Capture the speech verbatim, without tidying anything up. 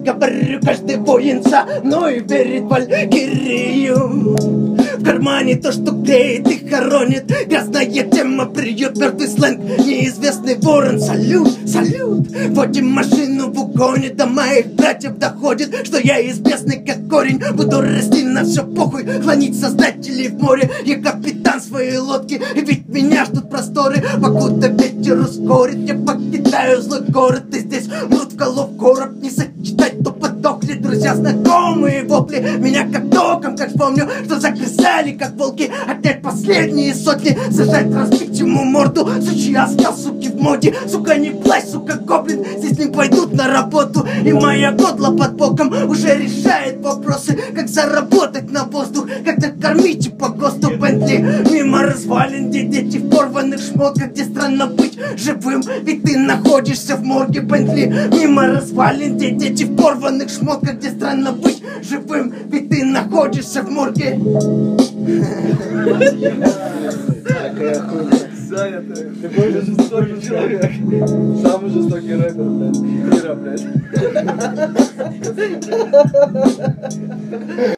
говорю, каждый воин со мной верит в валькирию. В кармане то, что греет и хоронит. Грязная тема приют, мертвый сленг, неизвестный ворон. Салют, салют. Водим машину в угоне, до моих братьев доходит, что я из бездны как корень. Буду расти на все похуй, хранить создателей в море. Я капитан своей лодки, и ведь меня ждут просторы. Покуда ветер ускорит, я покидаю злой город. И здесь мрут в голов короб, не сочетать, то подохли. Друзья, знакомые вопли меня как током, как помню, что загрызали, как волки. Опять последние сотни, зажать, разбить ему морду. Сучий оскал, суки в моде. Сука, не плачь, сука, гоблин, здесь не пойдут на работу. И моя котла под боком уже решает вопросы, как заработать на воздух, как докормить и по ГОСТу. Бентли мимо развалин, где дети в порванных шмотках, где странно быть живым, ведь ты находишься в морге. Бентли мимо развалин, где дети в порванных шмотках, где странно быть живым, ведь ты находишься в морге. Саня, ты, ты больше жестокий человек. Самый жестокий рэпер, блядь, мира, блядь.